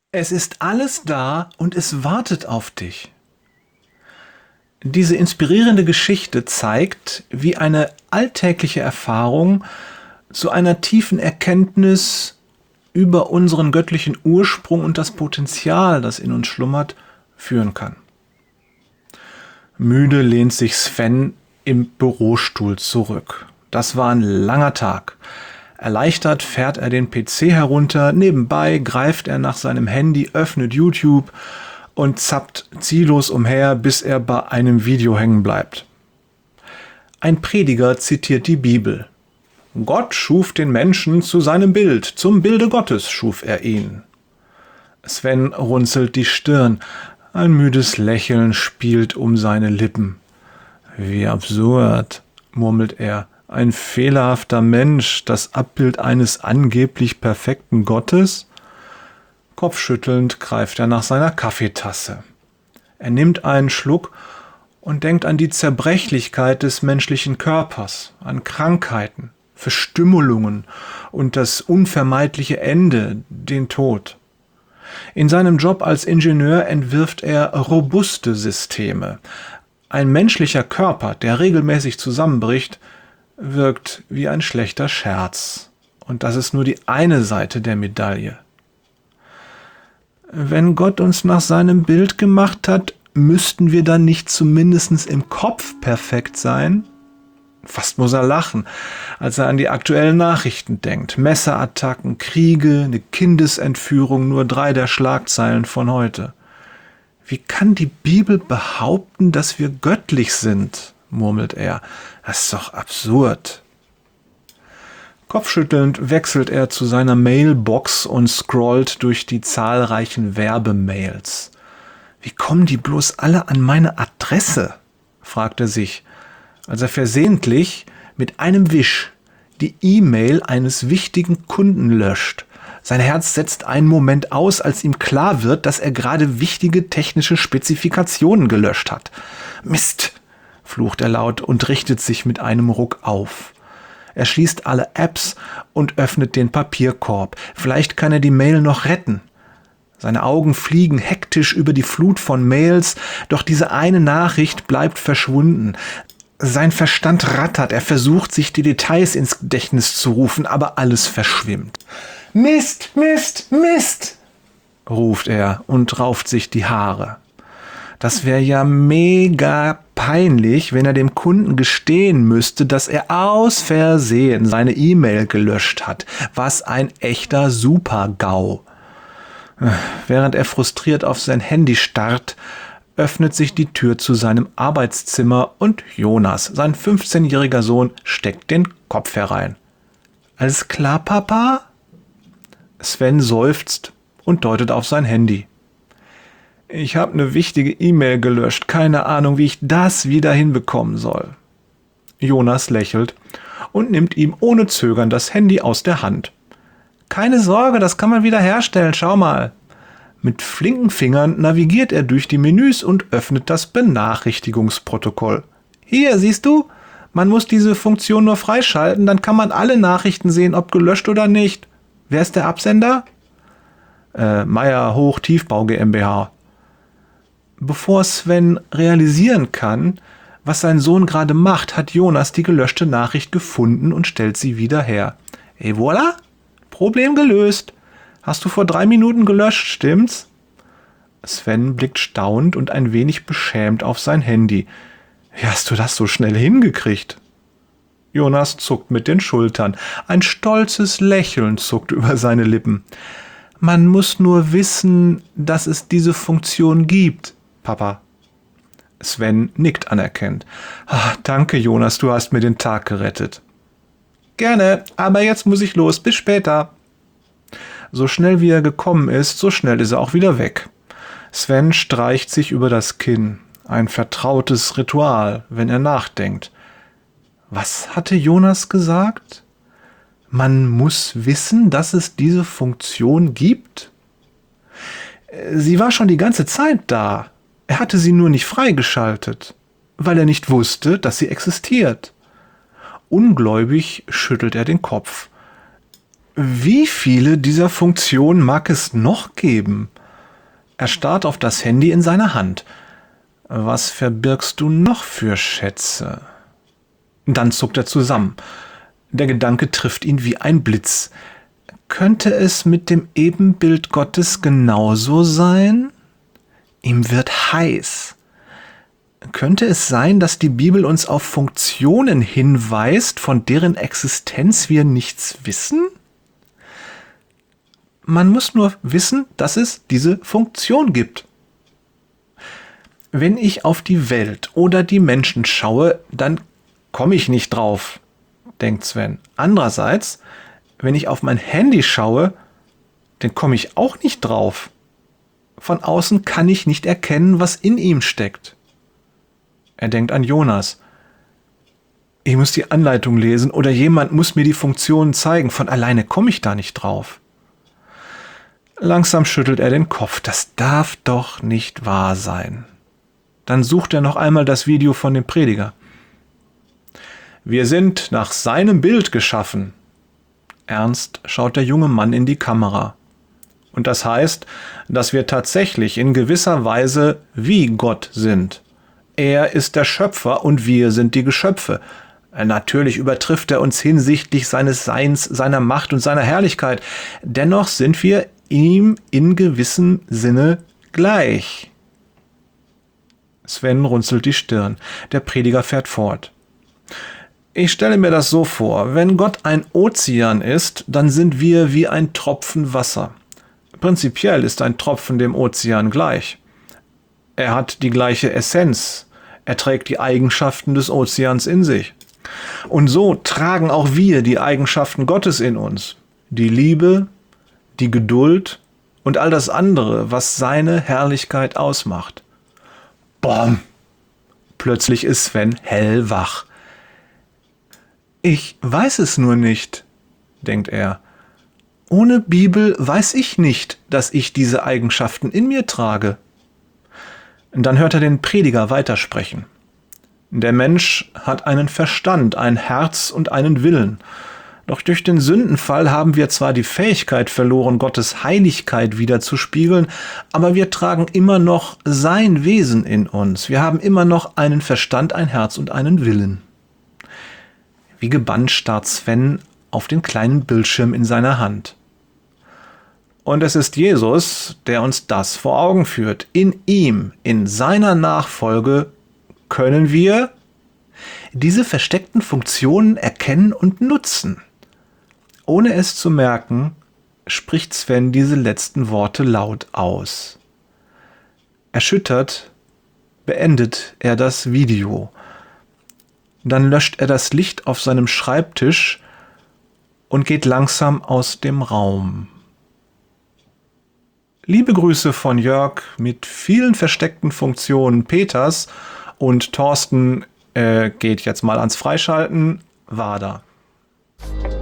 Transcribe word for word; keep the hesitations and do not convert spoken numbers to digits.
Es ist alles da und es wartet auf dich. Diese inspirierende Geschichte zeigt, wie eine alltägliche Erfahrung zu einer tiefen Erkenntnis über unseren göttlichen Ursprung und das Potenzial, das in uns schlummert, führen kann. Müde lehnt sich Sven im Bürostuhl zurück. Das war ein langer Tag. Erleichtert fährt er den P C herunter, nebenbei greift er nach seinem Handy, öffnet YouTube und zappt ziellos umher, bis er bei einem Video hängen bleibt. Ein Prediger zitiert die Bibel. Gott schuf den Menschen zu seinem Bild, zum Bilde Gottes schuf er ihn. Sven runzelt die Stirn, ein müdes Lächeln spielt um seine Lippen. Wie absurd, murmelt er. Ein fehlerhafter Mensch, das Abbild eines angeblich perfekten Gottes? Kopfschüttelnd greift er nach seiner Kaffeetasse. Er nimmt einen Schluck und denkt an die Zerbrechlichkeit des menschlichen Körpers, an Krankheiten, Verstümmelungen und das unvermeidliche Ende, den Tod. In seinem Job als Ingenieur entwirft er robuste Systeme. Ein menschlicher Körper, der regelmäßig zusammenbricht, wirkt wie ein schlechter Scherz. Und das ist nur die eine Seite der Medaille. Wenn Gott uns nach seinem Bild gemacht hat, müssten wir dann nicht zumindest im Kopf perfekt sein? Fast muss er lachen, als er an die aktuellen Nachrichten denkt. Messerattacken, Kriege, eine Kindesentführung, nur drei der Schlagzeilen von heute. Wie kann die Bibel behaupten, dass wir göttlich sind? Murmelt er. Das ist doch absurd. Kopfschüttelnd wechselt er zu seiner Mailbox und scrollt durch die zahlreichen Werbemails. Wie kommen die bloß alle an meine Adresse? Fragt er sich, als er versehentlich mit einem Wisch die E-Mail eines wichtigen Kunden löscht. Sein Herz setzt einen Moment aus, als ihm klar wird, dass er gerade wichtige technische Spezifikationen gelöscht hat. Mist, flucht er laut und richtet sich mit einem Ruck auf. Er schließt alle Apps und öffnet den Papierkorb. Vielleicht kann er die Mail noch retten. Seine Augen fliegen hektisch über die Flut von Mails, doch diese eine Nachricht bleibt verschwunden. Sein Verstand rattert, er versucht, sich die Details ins Gedächtnis zu rufen, aber alles verschwimmt. Mist, Mist, Mist, ruft er und rauft sich die Haare. Das wäre ja mega peinlich, wenn er dem Kunden gestehen müsste, dass er aus Versehen seine E-Mail gelöscht hat. Was ein echter Super-GAU. Während er frustriert auf sein Handy starrt, öffnet sich die Tür zu seinem Arbeitszimmer und Jonas, sein fünfzehnjähriger Sohn, steckt den Kopf herein. Alles klar, Papa? Sven seufzt und deutet auf sein Handy. Ich habe eine wichtige E-Mail gelöscht, keine Ahnung, wie ich das wieder hinbekommen soll. Jonas lächelt und nimmt ihm ohne Zögern das Handy aus der Hand. Keine Sorge, das kann man wieder herstellen, schau mal. Mit flinken Fingern navigiert er durch die Menüs und öffnet das Benachrichtigungsprotokoll. Hier, siehst du? Man muss diese Funktion nur freischalten, dann kann man alle Nachrichten sehen, ob gelöscht oder nicht. Wer ist der Absender? Äh, Meier Hoch Tiefbau GmbH. Bevor Sven realisieren kann, was sein Sohn gerade macht, hat Jonas die gelöschte Nachricht gefunden und stellt sie wieder her. Et voilà, Problem gelöst. Hast du vor drei Minuten gelöscht, stimmt's? Sven blickt staunend und ein wenig beschämt auf sein Handy. Wie hast du das so schnell hingekriegt? Jonas zuckt mit den Schultern. Ein stolzes Lächeln zuckt über seine Lippen. Man muss nur wissen, dass es diese Funktion gibt, Papa. Sven nickt anerkennend. Ach, danke, Jonas, du hast mir den Tag gerettet. Gerne, aber jetzt muss ich los. Bis später. So schnell wie er gekommen ist, so schnell ist er auch wieder weg. Sven streicht sich über das Kinn. Ein vertrautes Ritual, wenn er nachdenkt. Was hatte Jonas gesagt? Man muss wissen, dass es diese Funktion gibt? Sie war schon die ganze Zeit da. Er hatte sie nur nicht freigeschaltet, weil er nicht wusste, dass sie existiert. Ungläubig schüttelt er den Kopf. Wie viele dieser Funktionen mag es noch geben? Er starrt auf das Handy in seiner Hand. Was verbirgst du noch für Schätze? Dann zuckt er zusammen. Der Gedanke trifft ihn wie ein Blitz. Könnte es mit dem Ebenbild Gottes genauso sein? Ihm wird heiß. Könnte es sein, dass die Bibel uns auf Funktionen hinweist, von deren Existenz wir nichts wissen? Man muss nur wissen, dass es diese Funktion gibt. Wenn ich auf die Welt oder die Menschen schaue, dann komme ich nicht drauf, denkt Sven. Andererseits, wenn ich auf mein Handy schaue, dann komme ich auch nicht drauf. Von außen kann ich nicht erkennen, was in ihm steckt. Er denkt an Jonas. Ich muss die Anleitung lesen oder jemand muss mir die Funktionen zeigen. Von alleine komme ich da nicht drauf. Langsam schüttelt er den Kopf. Das darf doch nicht wahr sein. Dann sucht er noch einmal das Video von dem Prediger. Wir sind nach seinem Bild geschaffen. Ernst schaut der junge Mann in die Kamera. Und das heißt, dass wir tatsächlich in gewisser Weise wie Gott sind. Er ist der Schöpfer und wir sind die Geschöpfe. Natürlich übertrifft er uns hinsichtlich seines Seins, seiner Macht und seiner Herrlichkeit. Dennoch sind wir ihm in gewissem Sinne gleich. Sven runzelt die Stirn. Der Prediger fährt fort. Ich stelle mir das so vor, wenn Gott ein Ozean ist, dann sind wir wie ein Tropfen Wasser. Prinzipiell ist ein Tropfen dem Ozean gleich. Er hat die gleiche Essenz. Er trägt die Eigenschaften des Ozeans in sich. Und so tragen auch wir die Eigenschaften Gottes in uns. Die Liebe, die Geduld und all das andere, was seine Herrlichkeit ausmacht. Bom! Plötzlich ist Sven hellwach. Ich weiß es nur nicht, denkt er. Ohne Bibel weiß ich nicht, dass ich diese Eigenschaften in mir trage. Dann hört er den Prediger weitersprechen. Der Mensch hat einen Verstand, ein Herz und einen Willen. Doch durch den Sündenfall haben wir zwar die Fähigkeit verloren, Gottes Heiligkeit widerzuspiegeln, aber wir tragen immer noch sein Wesen in uns. Wir haben immer noch einen Verstand, ein Herz und einen Willen. Wie gebannt starrt Sven auf den kleinen Bildschirm in seiner Hand. Und es ist Jesus, der uns das vor Augen führt. In ihm, in seiner Nachfolge können wir diese versteckten Funktionen erkennen und nutzen. Ohne es zu merken, spricht Sven diese letzten Worte laut aus. Erschüttert beendet er das Video. Dann löscht er das Licht auf seinem Schreibtisch und geht langsam aus dem Raum. Liebe Grüße von Jörg mit vielen versteckten Funktionen Peters und Thorsten äh, geht jetzt mal ans Freischalten. Wader.